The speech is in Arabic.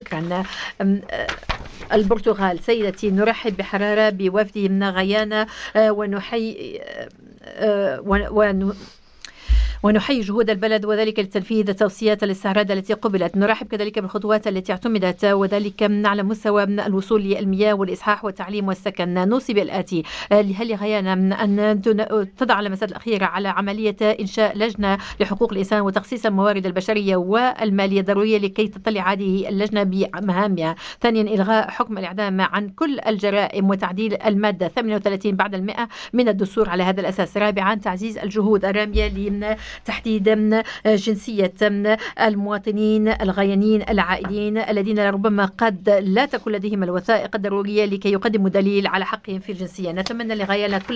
شكرا. البرتغال. سيدتي، نرحب بحرارة بوفد من غيانا ونحيي ونحيي جهود البلد وذلك لتنفيذ توصيات الاستعراض التي قبلت. نرحب كذلك بالخطوات التي اعتمدت وذلك على مستوى الوصول للمياه والإصحاح والتعليم والسكن. نوصي بالآتي: هل غيانا أن تضع اللمسات الأخيرة على عملية إنشاء لجنة لحقوق الإنسان وتخصيص الموارد البشرية والمالية الضرورية لكي تطلع هذه اللجنة بمهامها. ثانيا، إلغاء حكم الإعدام عن كل الجرائم وتعديل المادة 38 بعد 100 من الدستور على هذا الأساس. رابعا، تعزيز الجهود الرامية تحديد جنسية المواطنين الغيانين العائدين الذين ربما قد لا تكون لديهم الوثائق الضرورية لكي يقدموا دليل على حقهم في الجنسية. نتمنى لغاية